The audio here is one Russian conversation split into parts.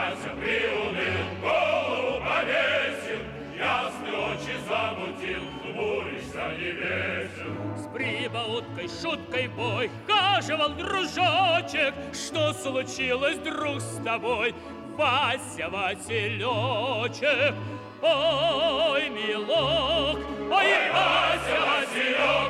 Вася приуныл, голову повесил, ясные очи замутил, хмуришься не весел. С прибауткой, шуткой бой хаживал дружочек. Что случилось, друг, с тобой, Вася, Василечек? Ой, милок, ой, Вася, Василек,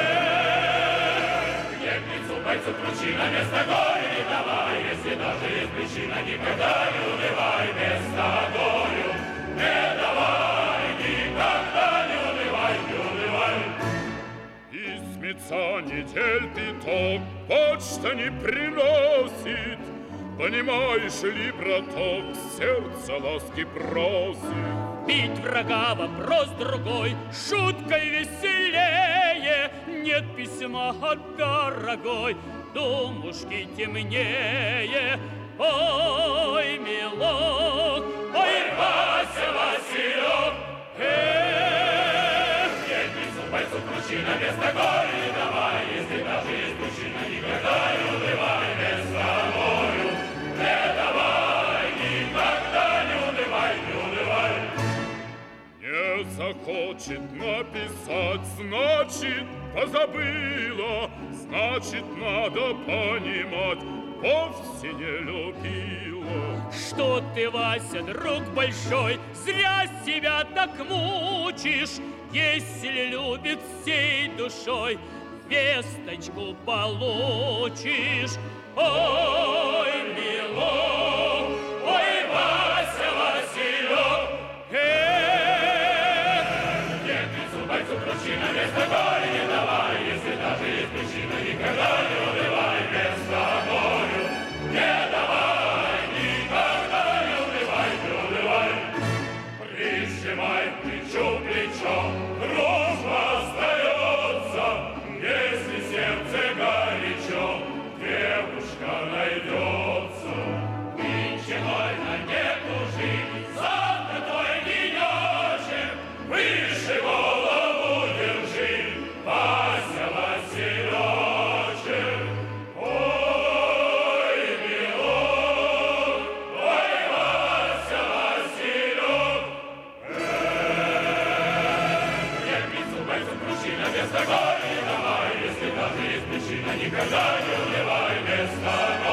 Ехницу, бойцу, ключи на место горя не давай, если даже есть причина, никогда не унывай, место горю не давай, никогда не унывай, не унывай. Из Мецанитель пяток почта не приносит, понимаешь ли, браток, сердце ласки просит. Бить врага вопрос другой, шуткой веселее. Нет письма от дорогой, думушки темнее. Ой, милок, ой, Вася, Василек, Ехницу, бойцу, ключи на место горя не давай, если даже есть причина, никогда не унывай, место горю не давай, никогда не унывай, не унывай. Не захочет написать, значит, позабыла, значит, надо понимать, вовсе не любила. что ты, Вася, друг большой, зря себя так мучишь. Если любит всей душой, весточку получишь. Ой, милок, ой, Вася, Василек, Ехницу, бойцу, ключи на место горя не давай, если даже есть причина, никогда не унывай, место горю не давай, никогда не унывай, не унывай. Прижимай плечо плечо, дружба остается, если сердце горячо, девушка найдется. Нынче вольно не кружи, завтра твой денечек, выше голову держи, Вася, Василечек. Ой, милок, ой, Вася, Василек. Ехницу, бойцу, ключи на место горя не давай, если даже есть причина, никогда не унывай, место